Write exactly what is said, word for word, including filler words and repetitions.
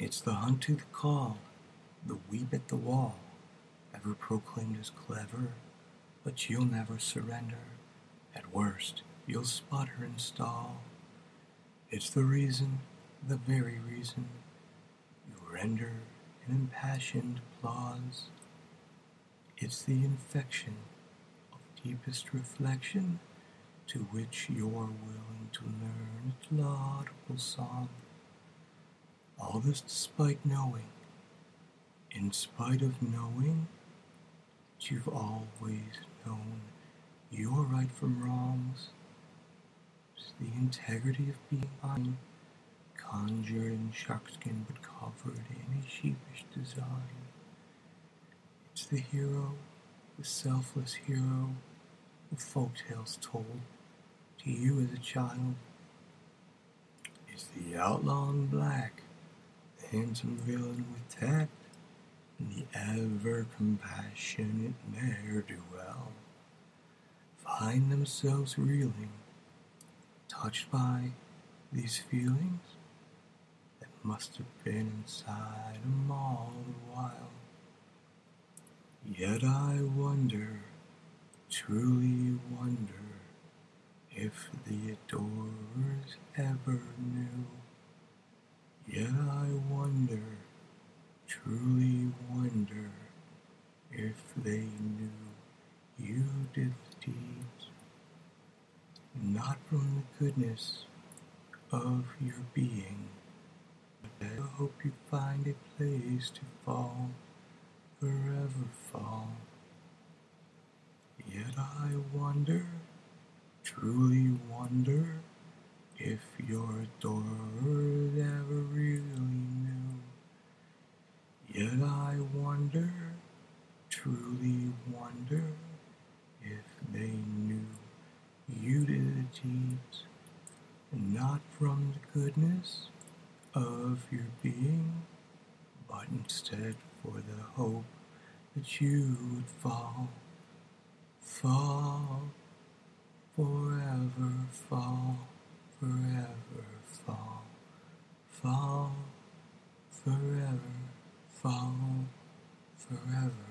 It's the hunt to the call, the weep at the wall, ever proclaimed as clever, but you'll never surrender. At worst, you'll sputter and stall. It's the reason, the very reason, you render an impassioned applause. It's the infection of deepest reflection to which you're willing to learn its laudable song. All this despite knowing, in spite of knowing, that you've always known your right from wrongs. It's the integrity of being fine, conjured in sharkskin but covered in a sheepish design. It's the hero, the selfless hero, the folktales told to you as a child. It's the outlaw in black, the handsome villain with tact, and the ever-compassionate ne'er-do-well find themselves reeling, touched by these feelings that must have been inside them all the while. Yet I wonder, truly wonder, if the adorers ever knew. Yet I wonder, truly wonder, if they knew you did the deeds, not from the goodness of your being, but I hope you find a place to fall, forever fall. Yet I wonder, truly wonder, if your adorers ever really knew. Yet I wonder, truly wonder, if they knew you did the deeds, not from the goodness of your being, but instead for the hope that you would fall, fall, forever fall, forever fall, fall, forever fall, forever.